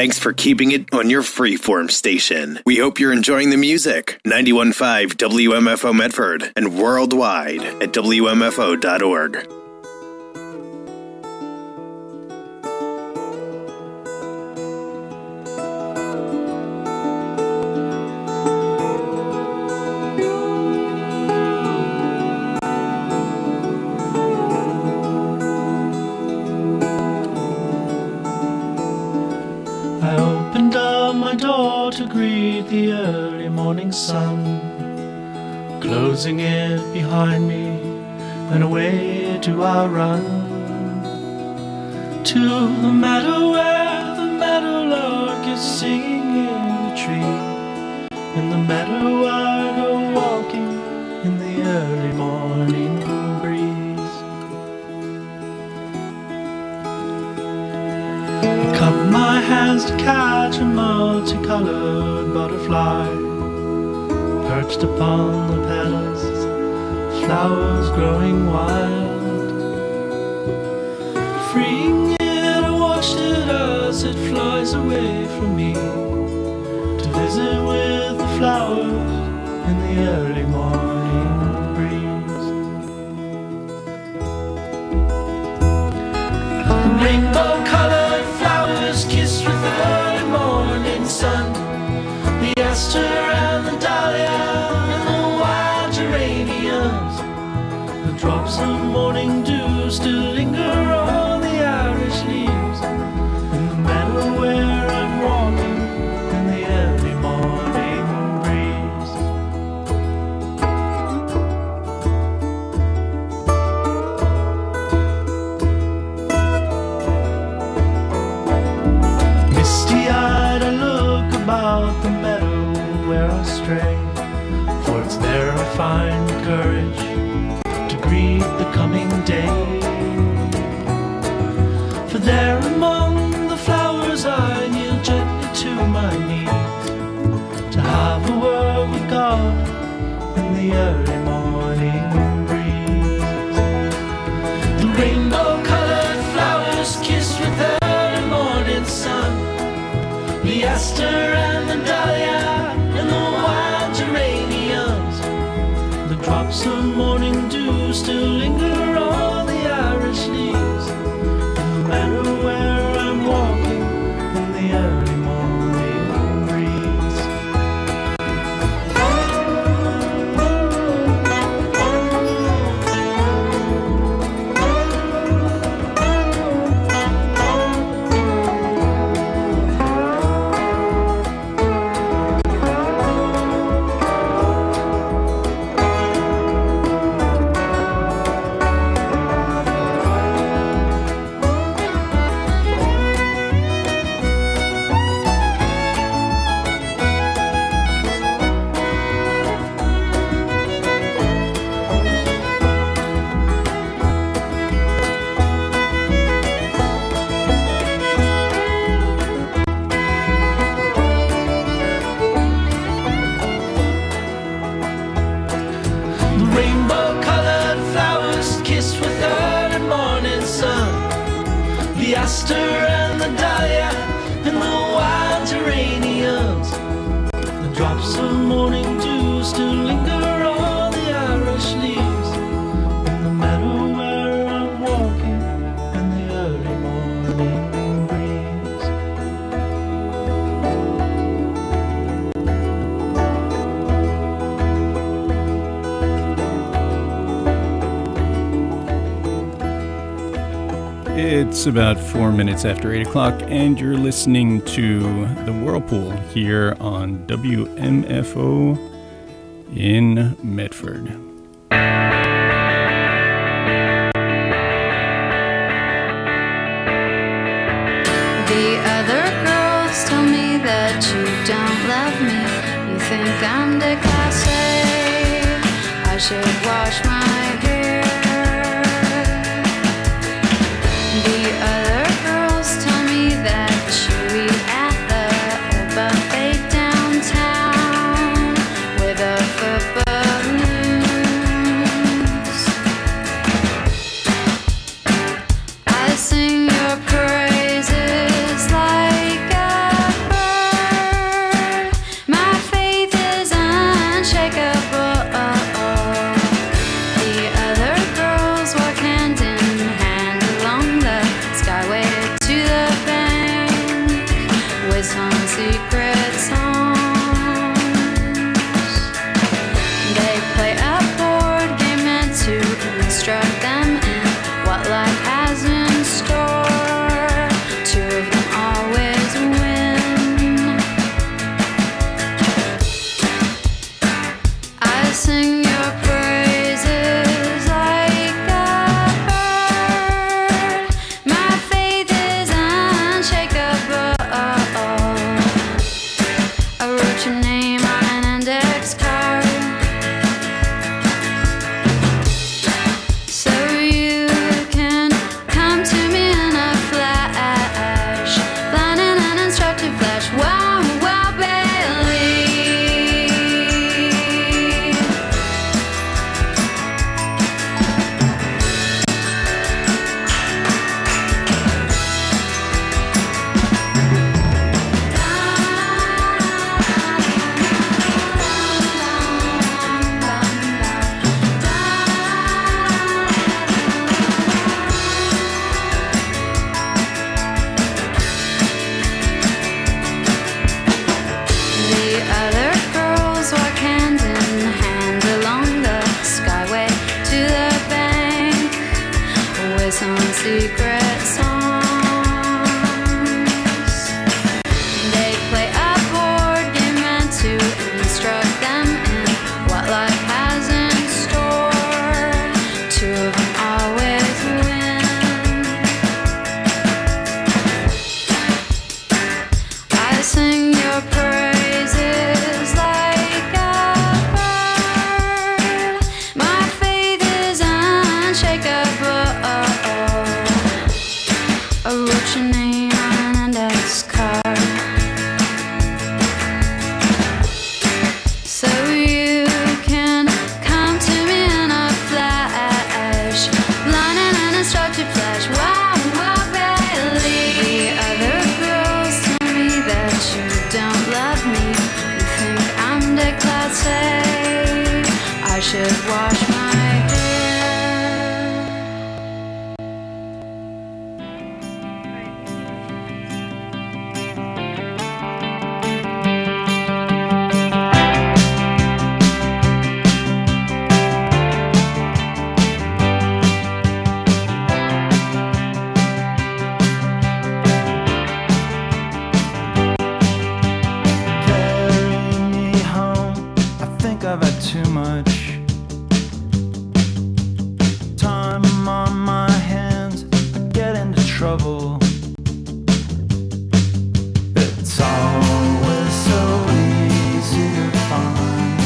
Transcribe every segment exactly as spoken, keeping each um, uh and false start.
Thanks for keeping it on your freeform station. We hope you're enjoying the music. ninety-one point five W M F O Medford and worldwide at W M F O dot org. The early morning sun, closing it behind me, and away do I run to the meadow where the meadowlark is singing in the tree. In the meadow I go walking in the early morning breeze. I cup my hands to catch a multicolored butterfly perched upon the petals, flowers growing wild. Freeing it, I watched it as it flies away from me to visit with the flowers in the early morning breeze. The rainbow-colored flowers kissed with the early morning sun, the aster and the dahlia and the wild geraniums. The drops of morning dew still linger on the Irish leaves in the meadow where I'm walking in the early morning breeze. Misty-eyed I look about the meadow where I stray, for it's there I find the courage to greet the coming day. For there among the flowers I kneel gently to my knees to have a word with God in the early morning breeze. The rainbow-colored flowers kissed with the early morning sun, the aster and the dahlia and the wild geraniums. The drops of morning dew still linger on the Irish leaves in the meadow where I'm walking in the early morning breeze. Aster and the dahlia and the wild geraniums. The drops of morning dew still linger on the Irish leaves in the meadow where I'm walking in the early morning breeze. It's about four minutes after eight o'clock, and you're listening to The Whirlpool here on W M F O in Medford. The other girls tell me that you don't love me. You think I'm déclassé. I should wash my hair. The other girls tell me that you eat at the old buffet downtown with a footballoons. I sing your praises like a sing your praises like a bird. My faith is unshakable. I wrote your name on an index card, so you can come to me in a flash, blind and uninstructed flash. Wow, wow, Bailey. The other girls walk hand in hand along the skyway to the bank with some secret songs. They play a board game meant to instruct them in what life has in store. Two of them always win. I sing your praises like a bird. My faith is unshakable. I wrote your name on an index card, so you can come to me in a flash, blind and uninstructed flash. Wow, wow, Bailey. The other girls tell me that you don't love me. You think I'm déclassé. I should wash my hair. Carry me home. I think I've had too much time on my hands. I get into trouble. It's always so easy to find.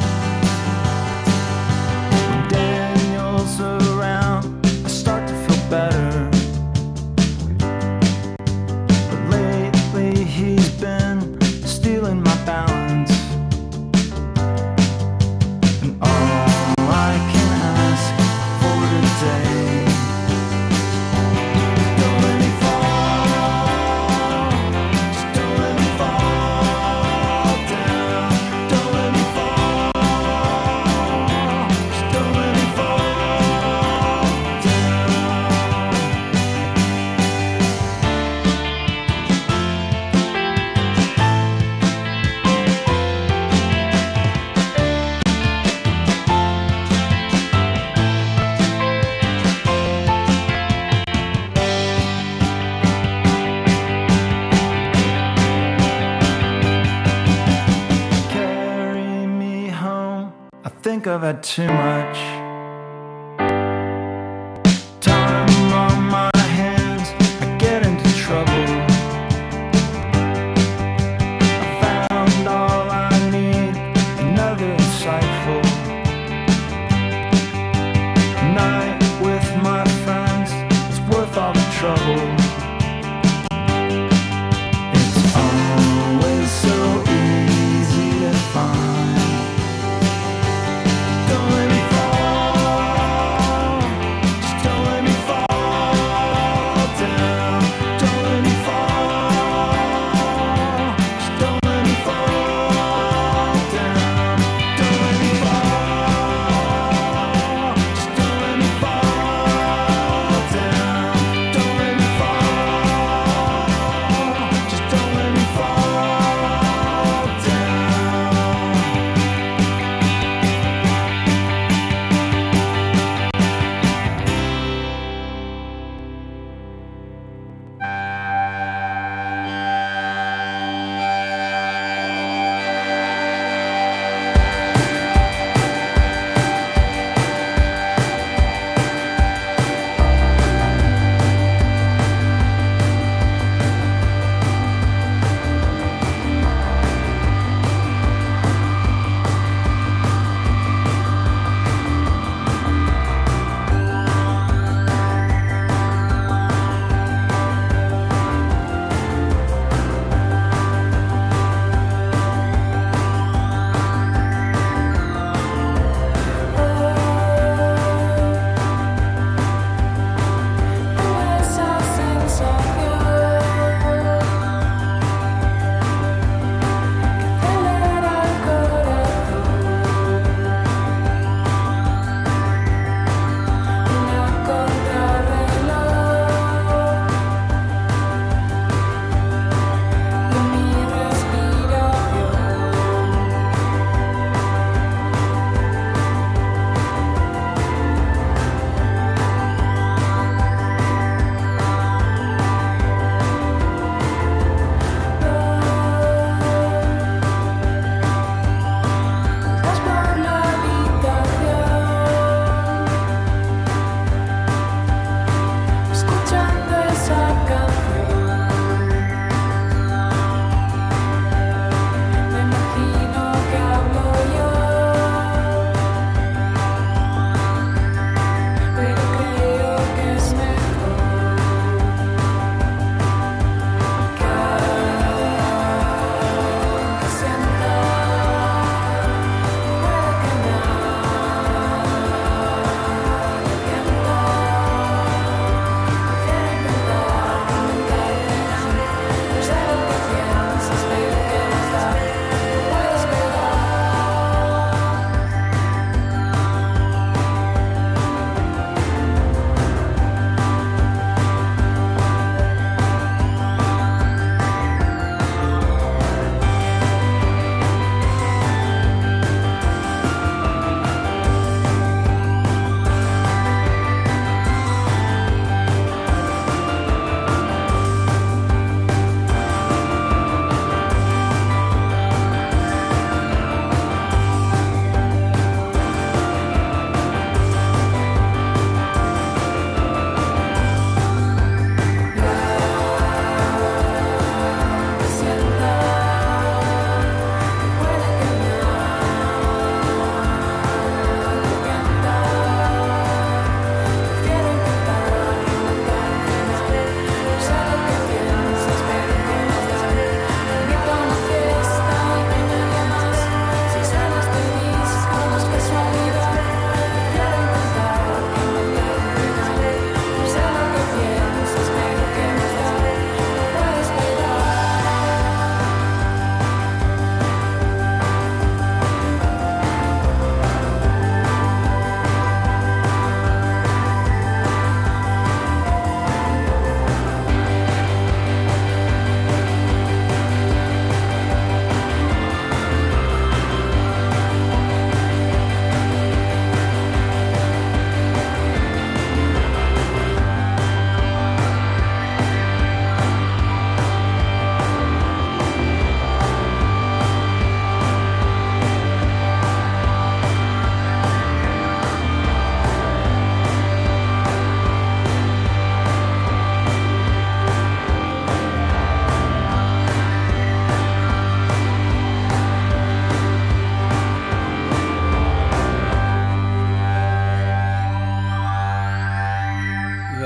When Daniel's around, I start to feel better. But lately he's been stealing my balance. And all I can ask for today, don't let me fall, just don't let me fall down. Don't let me fall, just don't let me fall down. Carry me home. I think I've had too much time on my hands. I get into trouble. I found all I need, another insightful night with my friends. It's worth all the trouble. It's always so easy to find. Don't let me fall.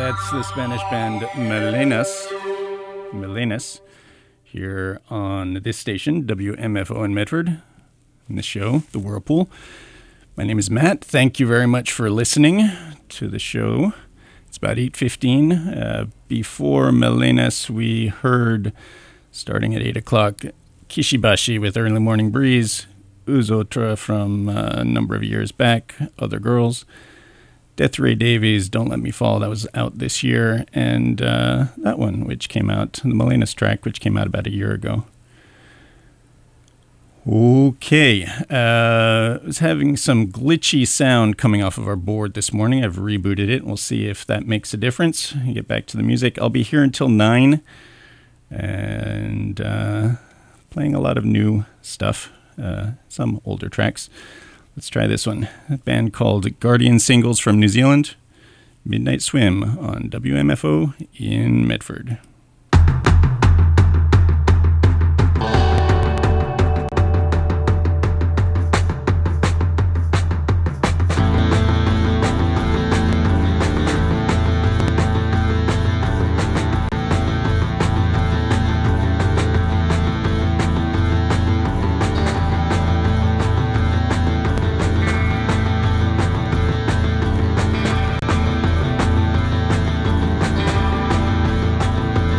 That's the Spanish band Melenas, Melenas, here on this station, W M F O in Medford, in the show, The Whirlpool. My name is Matt. Thank you very much for listening to the show. It's about eight fifteen. Uh, before Melenas, we heard, starting at eight o'clock, Kishibashi with Early Morning Breeze, Uzotra from uh, a number of years back, Other Girls, Death Ray Davies, Don't Let Me Fall, that was out this year, and uh, that one, which came out, the Melenas track, which came out about a year ago. Okay, uh, I was having some glitchy sound coming off of our board this morning. I've rebooted it. We'll see if that makes a difference. Get back to the music. I'll be here until nine, and uh, playing a lot of new stuff, uh, some older tracks. Let's try this one. A band called Guardian Singles from New Zealand. Midnight Swim on W M F O in Medford. Thank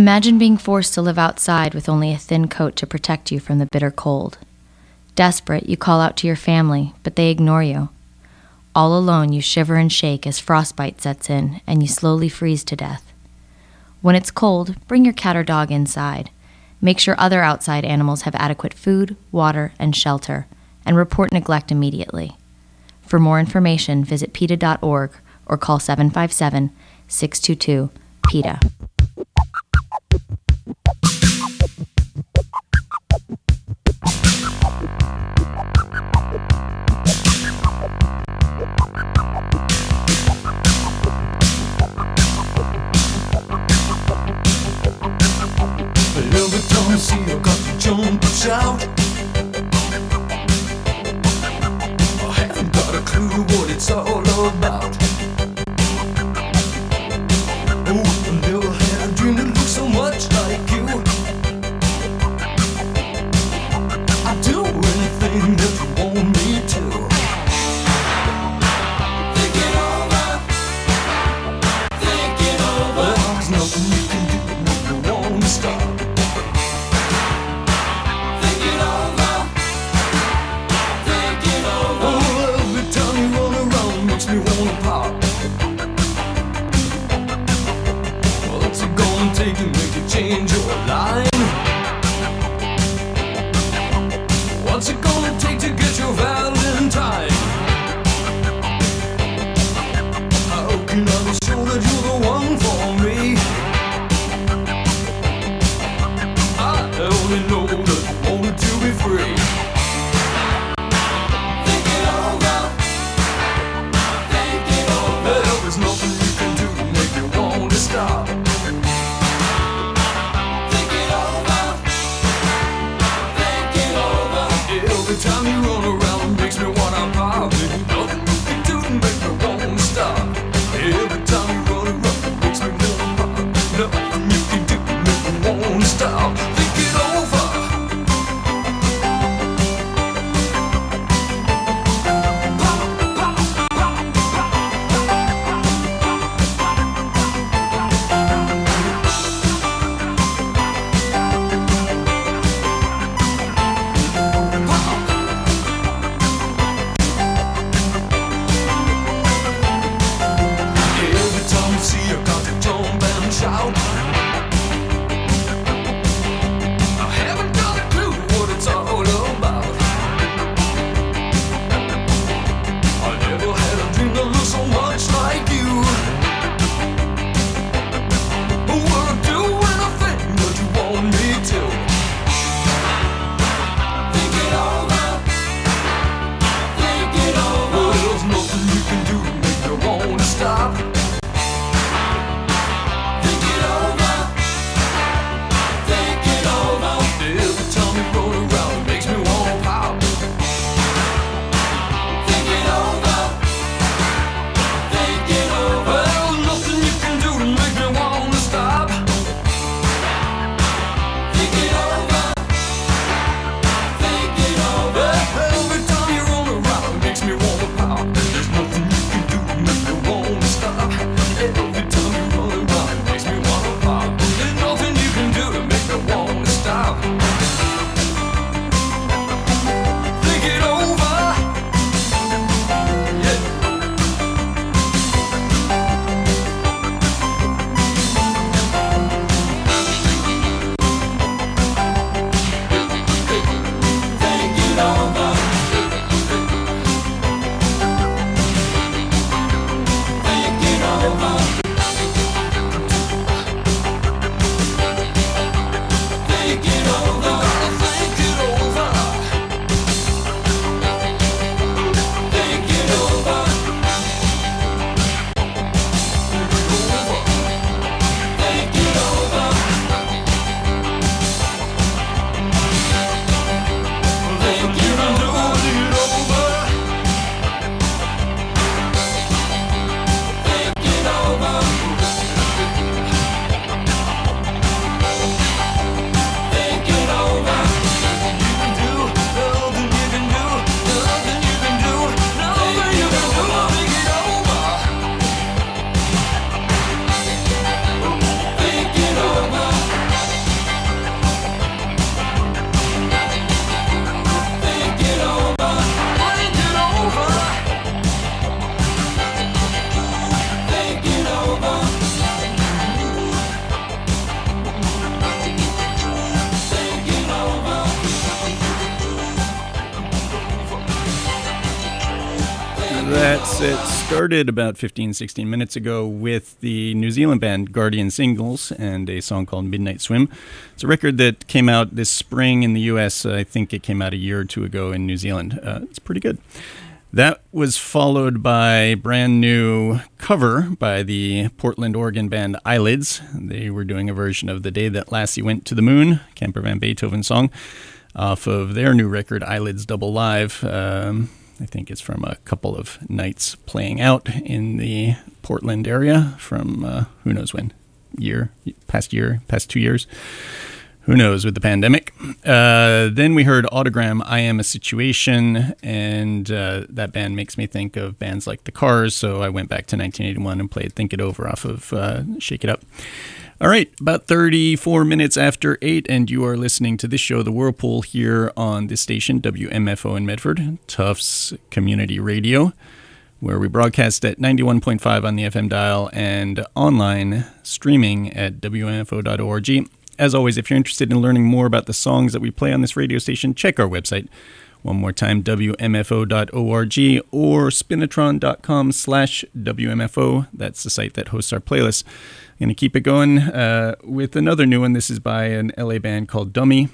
Imagine being forced to live outside with only a thin coat to protect you from the bitter cold. Desperate, you call out to your family, but they ignore you. All alone, you shiver and shake as frostbite sets in and you slowly freeze to death. When it's cold, bring your cat or dog inside. Make sure other outside animals have adequate food, water, and shelter, and report neglect immediately. For more information, visit PETA dot org or call seven five seven, six two two, PETA. Every time I see you, got to jump and shout. I haven't got a clue what it's all about. Oh, I never had a dream that looked so much like you. I'd do anything that you want me to. Think it over, think it over. There's nothing you can do to make me want to stop. Me wanna pop. What's it gonna take to make you change your line? What's it gonna take to get your Valentine? How can I be sure that you're the one for me? I only know that you wanted to be free. There's nothing you can do to make me want to stop. Think it over, think it over. Every time you run around, it makes me wanna pop. There's nothing you can do to make me want to stop. Every time you run around, it makes me wanna pop. Nothing you can do to make me want to stop. Think it over. set started about fifteen, sixteen minutes ago with the New Zealand band Guardian Singles and a song called Midnight Swim. It's a record that came out this spring in the U S. I think it came out a year or two ago in New Zealand. Uh, it's pretty good. That was followed by a brand new cover by the Portland, Oregon band Eyelids. They were doing a version of The Day That Lassie Went to the Moon, Camper Van Beethoven song, off of their new record, Eyelids Double Live. Um, I think it's from a couple of nights playing out in the Portland area from uh, who knows when, year, past year, past two years. Who knows with the pandemic. Uh, then we heard Autogram, I Am a Situation, and uh, that band makes me think of bands like The Cars, so I went back to nineteen eighty-one and played Think It Over off of uh, Shake It Up. All right, about thirty-four minutes after eight, and you are listening to this show, The Whirlpool, here on this station, W M F O in Medford, Tufts Community Radio, where we broadcast at ninety-one point five on the F M dial and online streaming at W M F O dot org. As always, if you're interested in learning more about the songs that we play on this radio station, check our website. One more time, W M F O dot org or spinatron.com slash WMFO. That's the site that hosts our playlist. I'm going to keep it going uh, with another new one. This is by an L A band called Dummy.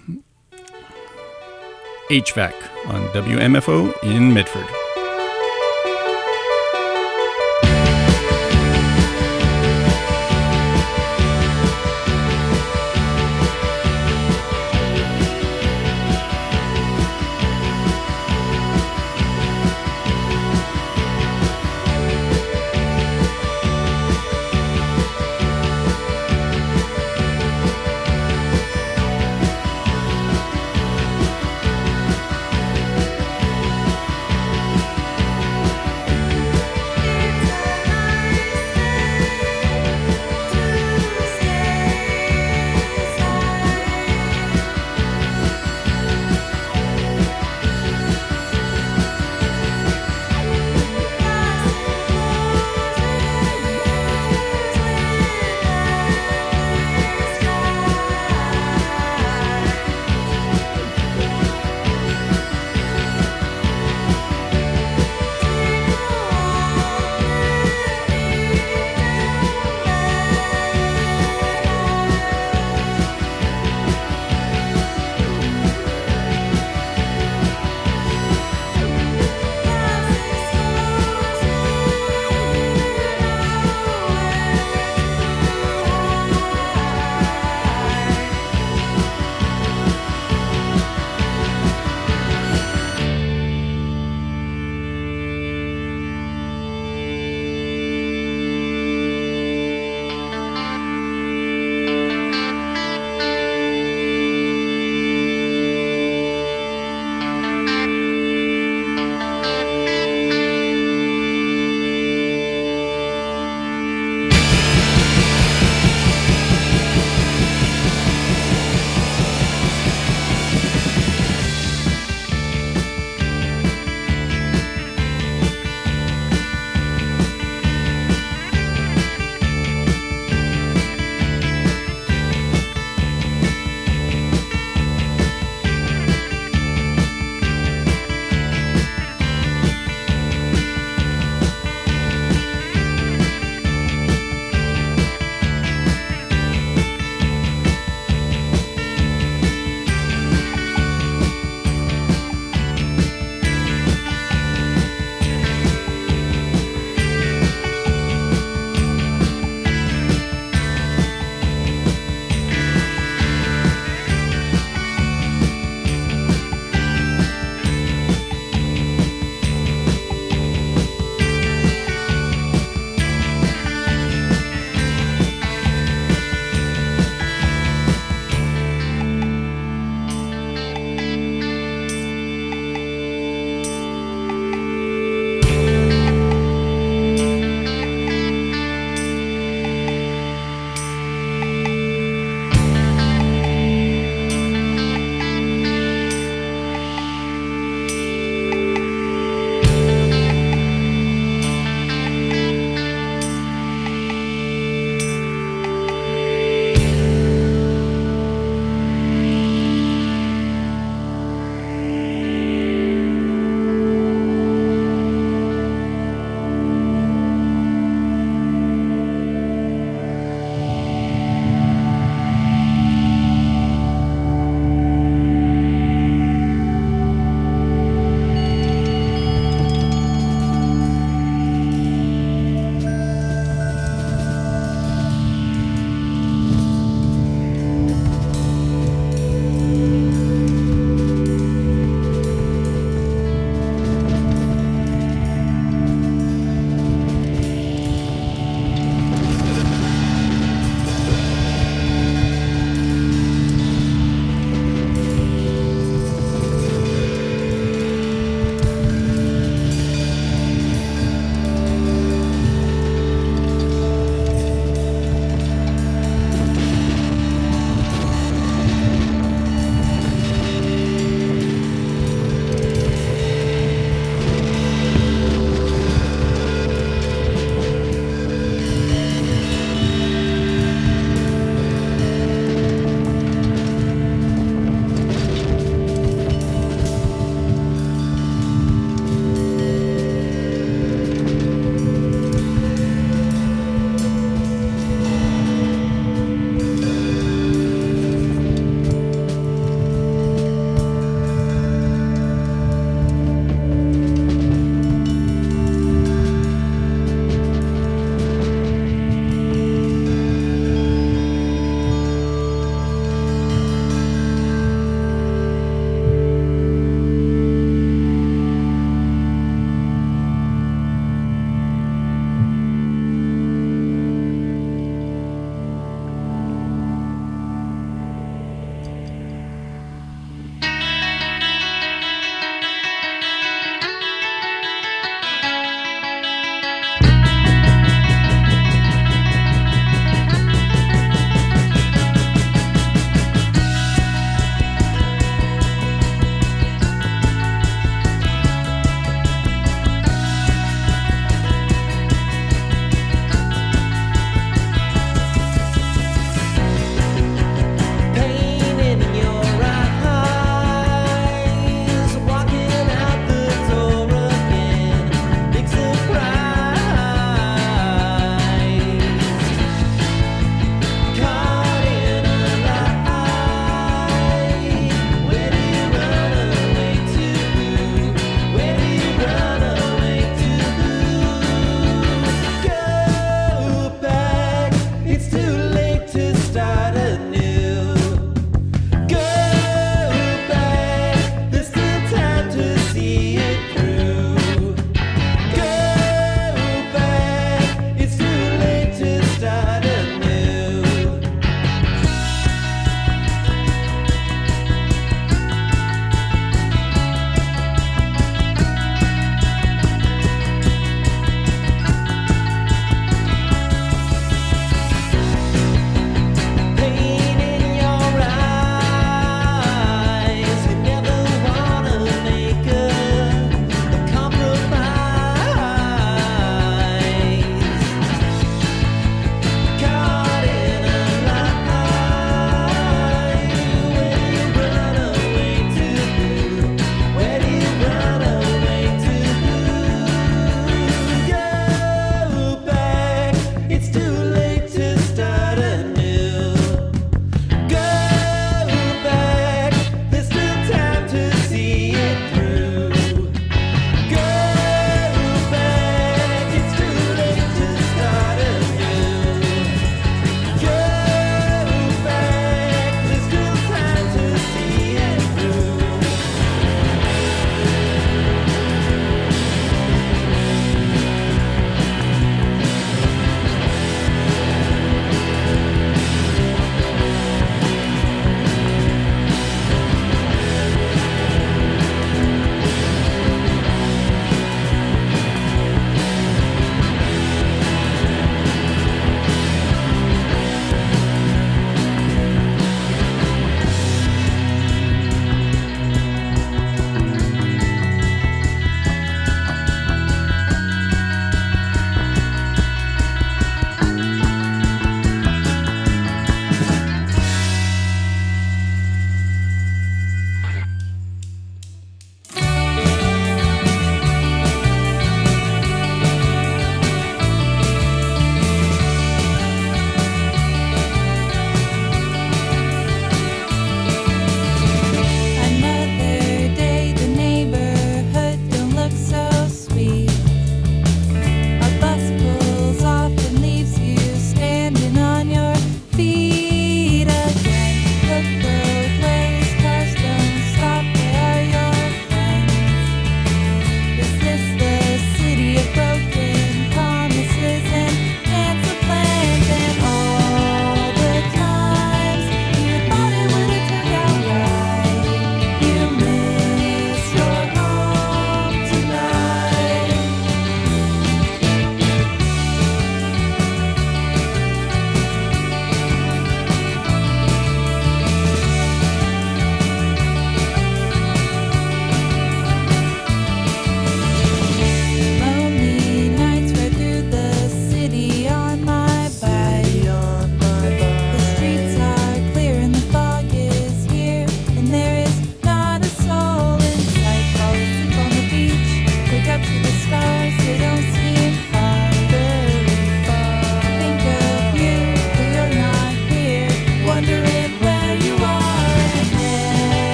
H V A C on W M F O in Medford.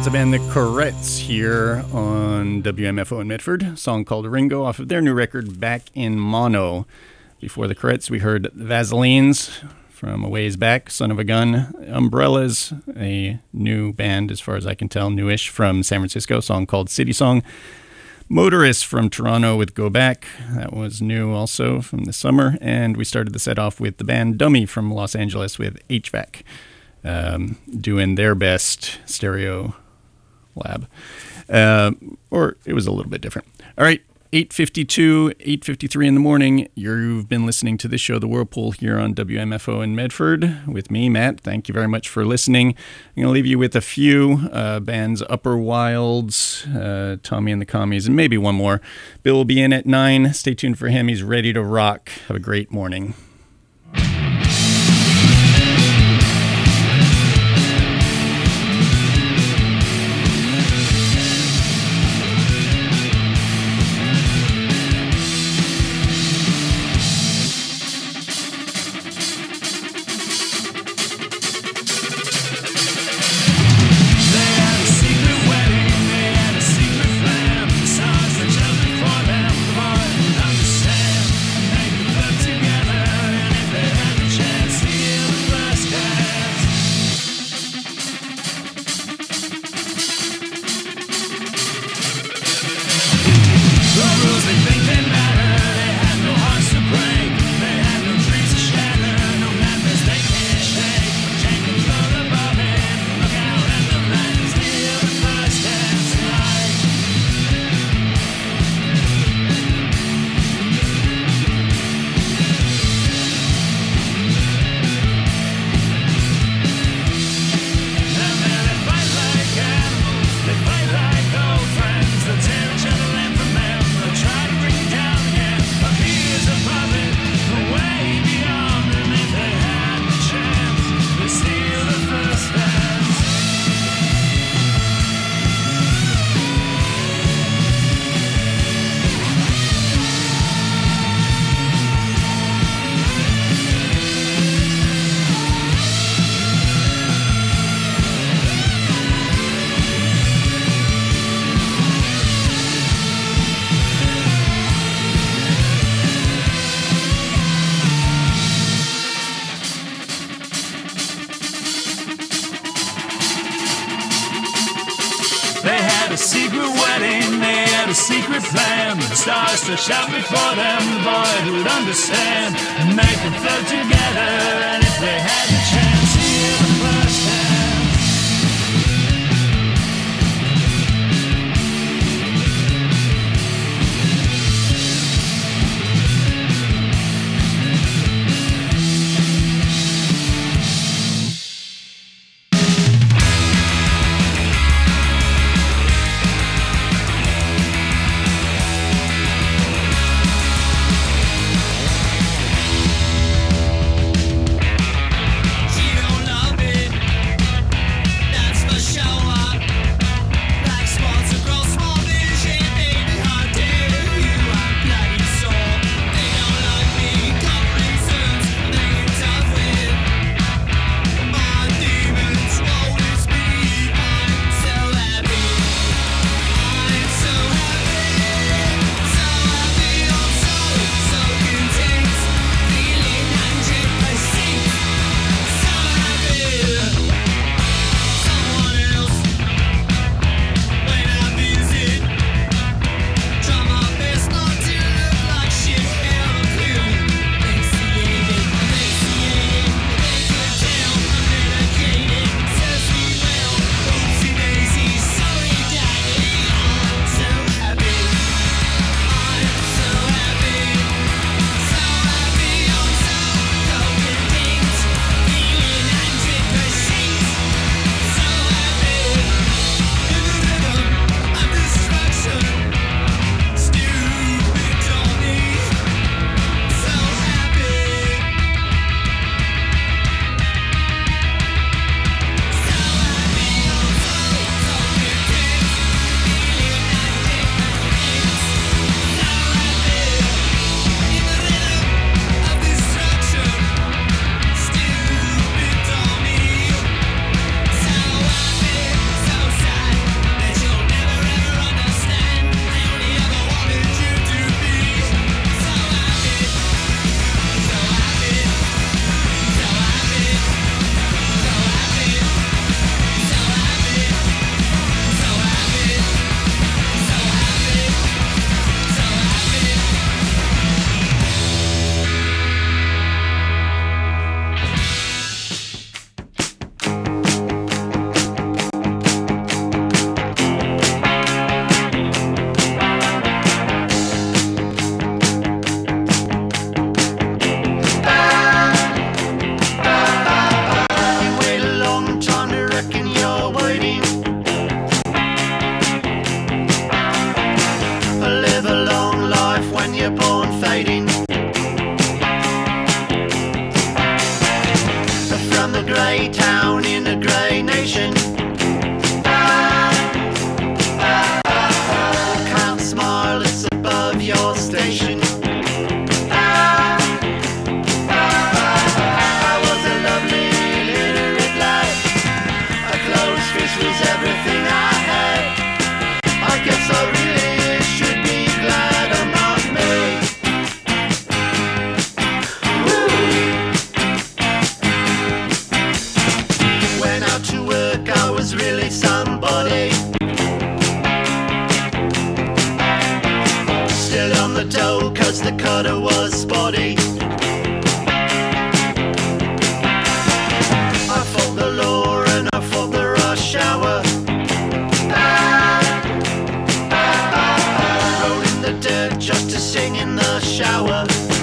the band The Courettes here on W M F O in Medford. A song called Ringo off of their new record, Back in Mono. Before The Courettes, we heard Vaselines from a ways back, Son of a Gun. Umbrellas, a new band as far as I can tell, newish, from San Francisco, a song called City Song. Motorists from Toronto with Go Back. That was new also from the summer. And we started the set off with the band Dummy from Los Angeles with H V A C. Um, doing their best stereo lab. Uh, or it was a little bit different. All right, eight fifty-two, eight fifty-three in the morning. You've been listening to this show, The Whirlpool, here on W M F O in Medford with me, Matt. Thank you very much for listening. I'm going to leave you with a few uh, bands, Upper Wilds, uh, Tommy and the Commies, and maybe one more. Bill will be in at nine. Stay tuned for him. He's ready to rock. Have a great morning. Stars stretched out before them, the boy who'd understand and make them float together. And if they had the chance, hear the first dance. She on the dole cause the cutter was spotty. I fought the law and I fought the rush hour. Roll in the dirt just to sing in the shower.